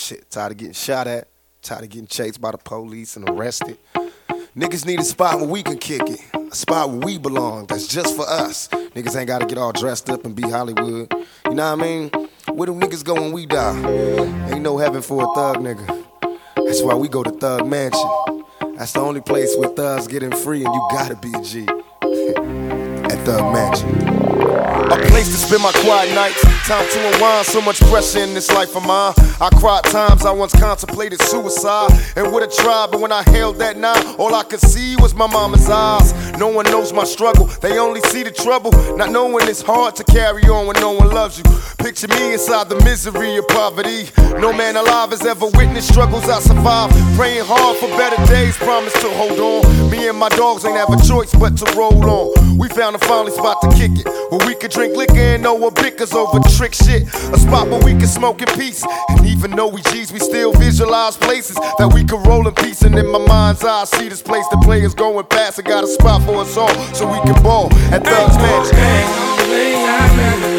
Shit, tired of getting shot at, tired of getting chased by the police and arrested. Niggas need a spot where we can kick it, a spot where we belong, that's just for us. Niggas ain't gotta get all dressed up and be Hollywood. You know what I mean? Where do niggas go when we die? Ain't no heaven for a thug nigga. That's why we go to Thug Mansion. That's the only place where thugs getting free and you gotta be a G. At Thug Mansion. A place to spend my quiet nights, time to unwind, so much pressure in this life of mine. I cried times I once contemplated suicide and would have tried, but when I held that knife, all I could see was my mama's eyes. No one knows my struggle, they only see the trouble, not knowing it's hard to carry on when no one loves you. Picture me inside the misery of poverty. No man alive has ever witnessed struggles I survived. Praying hard for better days, promise to hold on. Me and my dogs ain't have a choice but to roll on. We found a finally spot to kick it, where we could drink liquor and know what bickers over trick shit. A spot where we can smoke in peace. And even though we G's, we still visualize places that we can roll in peace. And in my mind's eye, I see this place the players going past. I got a spot for us all, so we can ball at Thug's Mansion.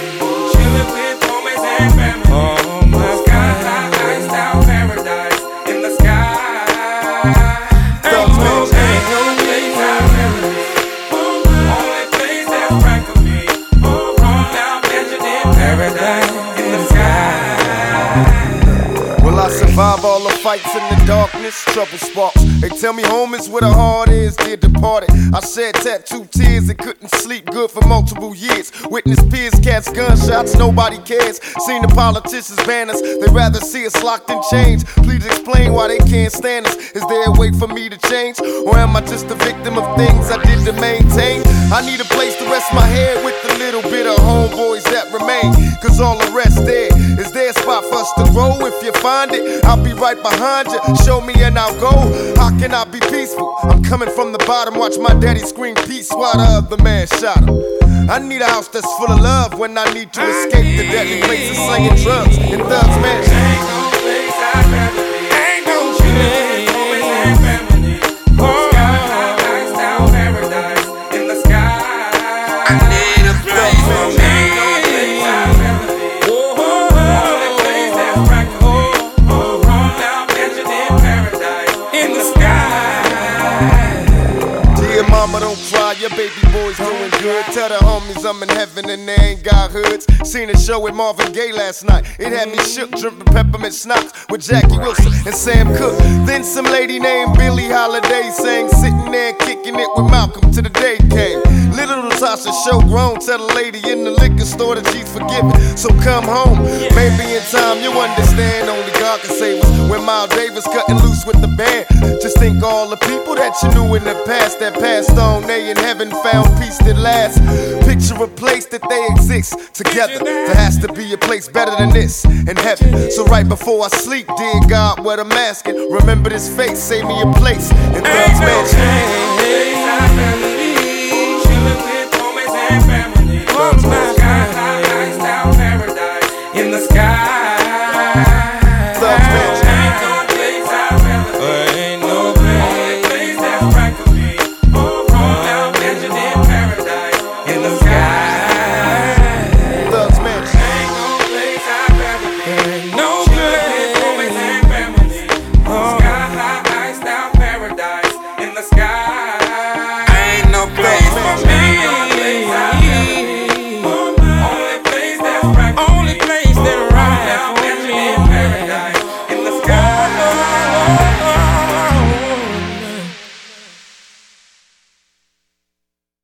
Survive all the fights in the darkness, trouble sparks. They tell me home is where the heart is, dear departed. I shed tattooed tears and couldn't sleep good for multiple years. Witness peers, cats, gunshots, nobody cares. Seen the politicians ban us, they rather see us locked in chains. Please explain why they can't stand us. Is there a way for me to change? Or am I just a victim of things I did to maintain? I need a place to rest my head with the little bit of homeboys that remain. Cause all the rest there, is there a spot for us to grow? If you find it, I'll be right behind you. Show me and I'll go. How can I be peaceful? I'm coming from the bottom. Watch my daddy scream peace while the other man shot him. I need a house that's full of love when I need to escape the deadly places slinging drugs in Thug's Mansion. Ain't no place I'd rather be. Ain't no place. Paradise down paradise in the sky. I need a place for me. Mama, don't cry, your baby boy's doing good. Tell the homies I'm in heaven and they ain't got hoods. Seen a show with Marvin Gaye last night. It had me shook, dripping peppermint schnapps with Jackie Wilson and Sam Cooke. Then some lady named Billie Holiday sang, sitting there kicking it with Malcolm till the day came. Little Natasha show grown, tell the lady in the liquor store that she's forgiven. So come home, maybe in time you understand. Only God can save us. When Miles Davis cutting loose with the band, just think all the people that you knew in the past that passed on, they in heaven found peace that lasts. Picture a place that they exist together. There has to be a place better than this in heaven. So right before I sleep, dear God, what I'm asking, remember this face, save me a place in Thug's Mansion. Chillin' with homies and family. Paradise down paradise in the sky. Thug's Mansion. Only place that right for me.